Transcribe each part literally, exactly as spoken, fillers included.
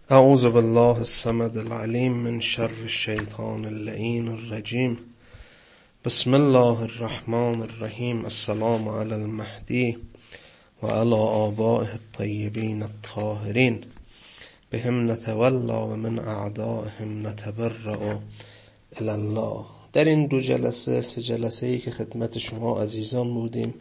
اعوذ بالله الصمد العلیم من شر الشیطان اللعین الرجیم. بسم الله الرحمن الرحیم. السلام علی المهدی و علی آبائه الطیبین الطاهرین. بهم نتولی و من اعدائهم نتبرأ الی الله. در این دو جلسه سه جلسه ای که خدمت شما عزیزان بودیم،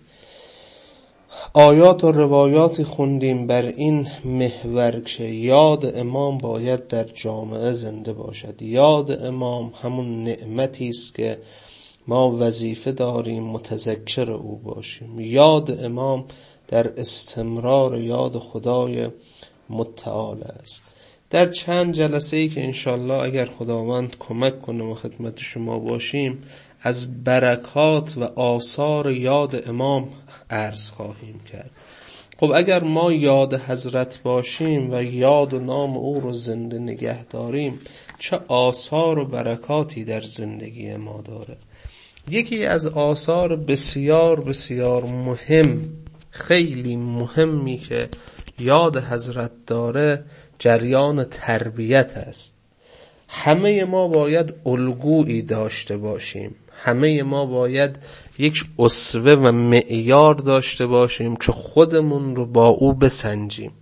آیات و روایاتی خوندیم بر این محور که یاد امام باید در جامعه زنده باشد. یاد امام همون نعمتی است که ما وظیفه داریم متذکر او باشیم. یاد امام در استمرار یاد خدای متعال است. در چند جلسه ای که انشالله اگر خداوند کمک کنه و خدمت شما باشیم، از برکات و آثار یاد امام عرض خواهیم کرد. خب اگر ما یاد حضرت باشیم و یاد و نام او رو زنده نگه داریم، چه آثار و برکاتی در زندگی ما داره. یکی از آثار بسیار بسیار مهم، خیلی مهمی که یاد حضرت داره، جریان تربیت است. همه ما باید الگویی داشته باشیم، همه ما باید یک اسوه و معیار داشته باشیم که خودمون رو با او بسنجیم،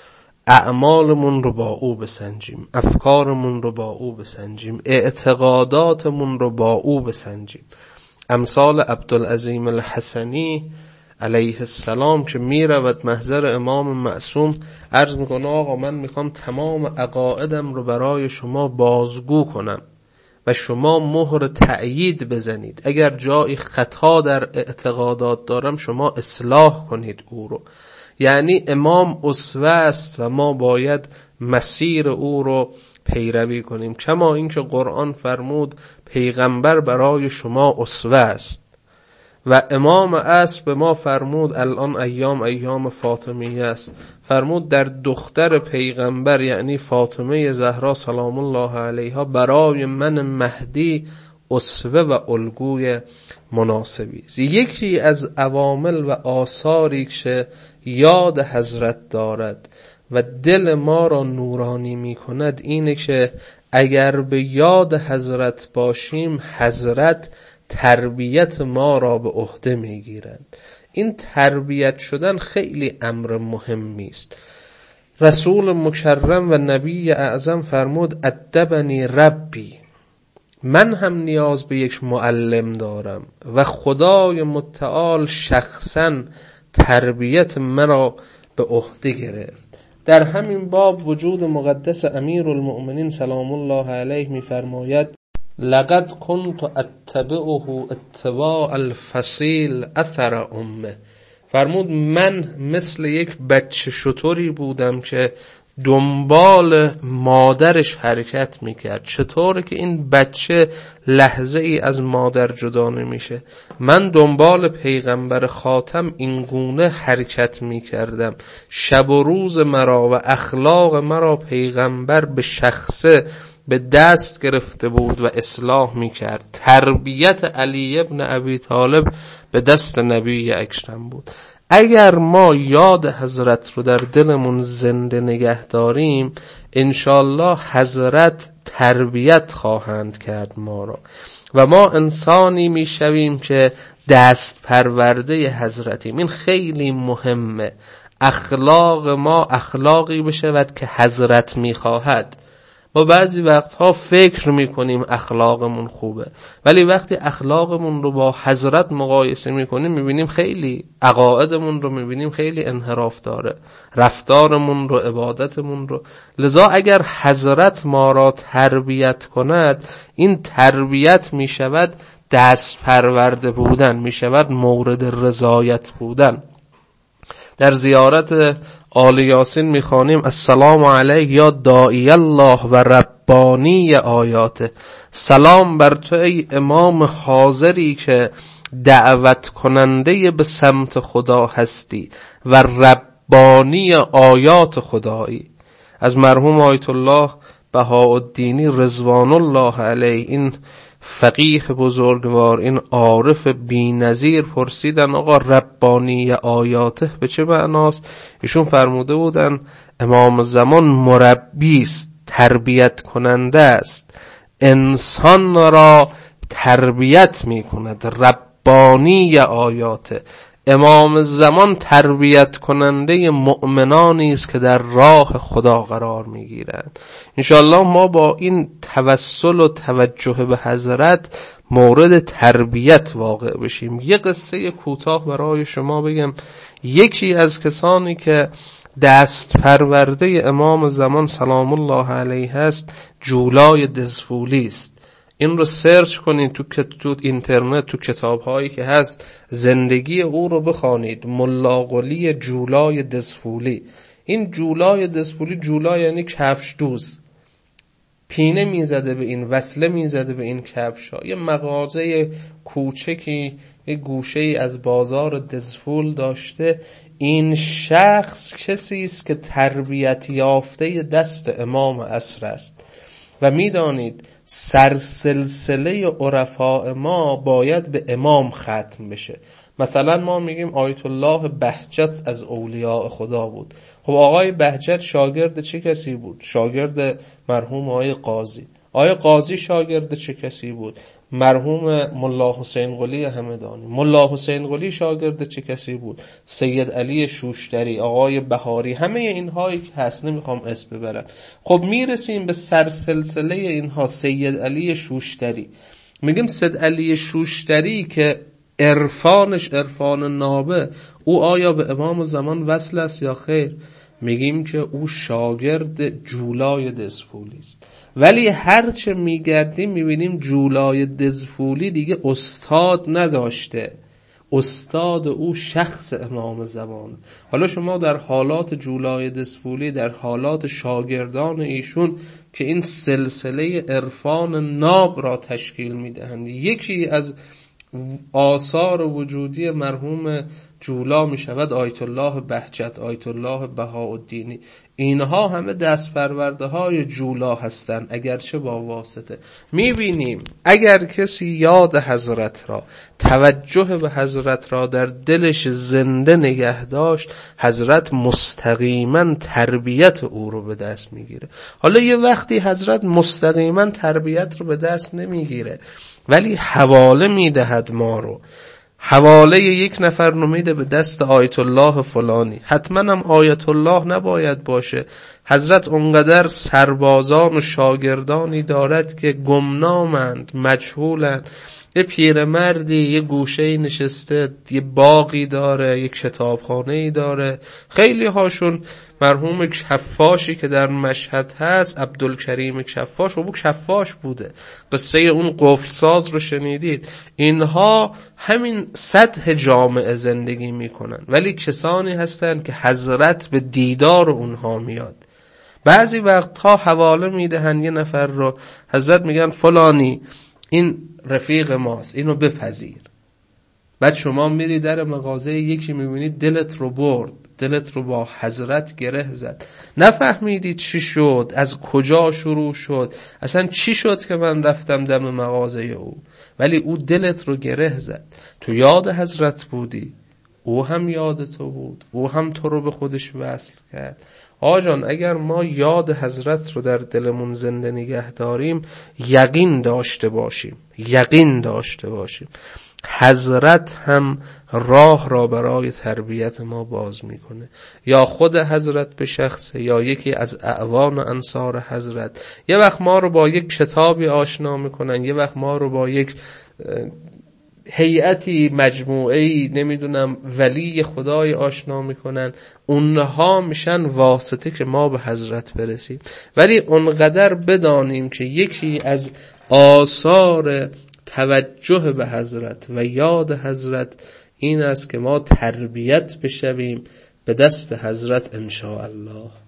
اعمالمون رو با او بسنجیم، افکارمون رو با او بسنجیم، اعتقاداتمون رو با او بسنجیم. امثال عبدالعظیم الحسنی علیه السلام که می رود محضر امام معصوم عرض میکنه آقا من میخوام تمام عقایدم رو برای شما بازگو کنم و شما مهر تأیید بزنید. اگر جایی خطا در اعتقادات دارم شما اصلاح کنید او رو. یعنی امام اسوه است و ما باید مسیر او رو پیروی کنیم. کما اینکه قرآن فرمود پیغمبر برای اسوه است است و امام عصر به ما فرمود الان ایام ایام فاطمیه است. فرمود در دختر پیغمبر یعنی فاطمه زهرا سلام الله علیها برای من مهدی اسوه و الگوی مناسبی است. یکی از عوامل و آثاری که یاد حضرت دارد و دل ما را نورانی می کند اینه که اگر به یاد حضرت باشیم، حضرت تربیت ما را به عهده میگیرند. این تربیت شدن خیلی امر مهمی است. رسول مکرم و نبی اعظم فرمود ادبنی ربی، من هم نیاز به یک معلم دارم و خدای متعال شخصا تربیت مرا به عهده گرفت. در همین باب وجود مقدس امیرالمؤمنین سلام الله علیه میفرماید لقد كنت اتبعه اتباع الفصیل اثر امه. فرمود من مثل یک بچه شتری بودم که دنبال مادرش حرکت میکرد. چطوره که این بچه لحظه ای از مادر جدا نمیشه؟ من دنبال پیغمبر خاتم این گونه حرکت میکردم. شب و روز مرا و اخلاق مرا پیغمبر به شخصه به دست گرفته بود و اصلاح میکرد. تربیت علی ابن ابی طالب به دست نبی اکرم بود. اگر ما یاد حضرت رو در دلمون زنده نگه داریم، انشالله حضرت تربیت خواهند کرد ما را و ما انسانی میشویم که دست پرورده حضرتیم. این خیلی مهمه. اخلاق ما اخلاقی بشود که حضرت میخواهد. ما بعضی وقتها فکر میکنیم اخلاقمون خوبه، ولی وقتی اخلاقمون رو با حضرت مقایسه میکنیم میبینیم خیلی، عقایدمون رو میبینیم خیلی انحراف داره، رفتارمون رو، عبادتمون رو. لذا اگر حضرت ما را تربیت کند، این تربیت میشود دست پرورده بودن، میشود مورد رضایت بودن. در زیارت آل یاسین میخوانیم السلام علیک یا داعی الله و ربانی آیاته. سلام بر تو ای امام حاضری که دعوت کننده به سمت خدا هستی و ربانی آیات خدایی. از مرحوم آیت الله بهاءالدینی رضوان الله علیه این فقیه بزرگوار، این عارف بی‌نظیر پرسیدن آقا ربانی آیاته به چه معناست؟ ایشون فرموده بودن امام زمان مربی است، تربیت کننده است، انسان را تربیت می کند. ربانی آیاته، امام زمان تربیت کننده مؤمنانی است که در راه خدا قرار میگیرند. انشاءالله ما با این توسل و توجه به حضرت مورد تربیت واقع بشیم. یه قصه کوتاه برای شما بگم. یکی از کسانی که دست پرورده امام زمان سلام الله علیه است جولای دزفولی است. این رو سرچ کنید تو تو اینترنت، تو کتاب‌هایی که هست، زندگی او رو بخوانید. ملا قلی جولای دزفولی. این جولای دزفولی، جولا یعنی کفش دوز، پینه میزده به این، وصله میزده به این کفش‌ها. یه مغازه کوچکی، یه گوشه‌ای از بازار دزفول داشته. این شخص کسی است که تربیت یافته دست امام عصر است و میدانید سرسلسله عرفاء ما باید به امام ختم بشه. مثلا ما میگیم آیت الله بهجت از اولیاء خدا بود. خب آقای بهجت شاگرد چه کسی بود؟ شاگرد مرحوم آقای قاضی. آقای قاضی شاگرد چه کسی بود؟ مرحوم ملا حسین قلی همدانی. ملا حسین قلی شاگرد چه کسی بود؟ سید علی شوشتری، آقای بهاری. همه اینهایی که هست نمیخوام اسم ببرم. خب میرسیم به سرسلسله اینها. سید علی شوشتری، میگیم سید علی شوشتری که عرفانش عرفان نابه، او آیا به امام زمان وصل است یا خیر؟ میگیم که او شاگرد جولای دزفولی است. ولی هرچه میگردیم میبینیم جولای دزفولی دیگه استاد نداشته. استاد او شخص امام زمان. حالا شما در حالات جولای دزفولی، در حالات شاگردان ایشون که این سلسله عرفان ناب را تشکیل میدهند، یکی از آثار وجودی مرحوم جولا می شود آیت الله بهجت، آیت الله بهاءالدینی. اینها همه دست پرورده های جولا هستند، اگرچه با واسطه. می بینیم اگر کسی یاد حضرت را، توجه به حضرت را در دلش زنده نگه داشت، حضرت مستقیما تربیت او رو به دست می گیره. حالا یه وقتی حضرت مستقیما تربیت رو به دست نمی گیره ولی حواله می دهد ما رو. حواله یک نفر رو میده به دست آیت الله فلانی. حتما هم آیت الله نباید باشه. حضرت اونقدر سربازان و شاگردانی دارد که گمنامند، مجهولند. یه پیرمردی یه گوشه‌ای نشسته، یه باغی داره، یک کتابخانه‌ای داره. خیلی هاشون مرحوم کفاشی که در مشهد هست، عبدالکریم کفاش، او کفاش بوده. قصه اون قفل ساز رو شنیدید. اینها همین سطح جامعه زندگی میکنن ولی کسانی هستن که حضرت به دیدار اونها میاد. بعضی وقتها حواله میدهن یه نفر رو، حضرت میگن فلانی این رفیق ماست، اینو بپذیر. بعد شما میری در مغازه یکی میبینید دلت رو برد، دلت رو با حضرت گره زد. نفهمیدی چی شد، از کجا شروع شد، اصلا چی شد که من رفتم دم مغازه او، ولی او دلت رو گره زد. تو یاد حضرت بودی، او هم یاد تو بود، او هم تو رو به خودش وصل کرد. آجان اگر ما یاد حضرت رو در دلمون زنده نگه داریم، یقین داشته باشیم، یقین داشته باشیم حضرت هم راه را برای تربیت ما باز میکنه. یا خود حضرت به شخصه یا یکی از اعوان انصار حضرت. یه وقت ما رو با یک کتابی آشنا میکنن، یه وقت ما رو با یک هیئتی، مجموعه‌ای، نمیدونم ولی خدای آشنا میکنن. اونها میشن واسطه که ما به حضرت برسیم. ولی اونقدر بدانیم که یکی از آثار توجه به حضرت و یاد حضرت این است که ما تربیت بشویم به دست حضرت انشاءالله.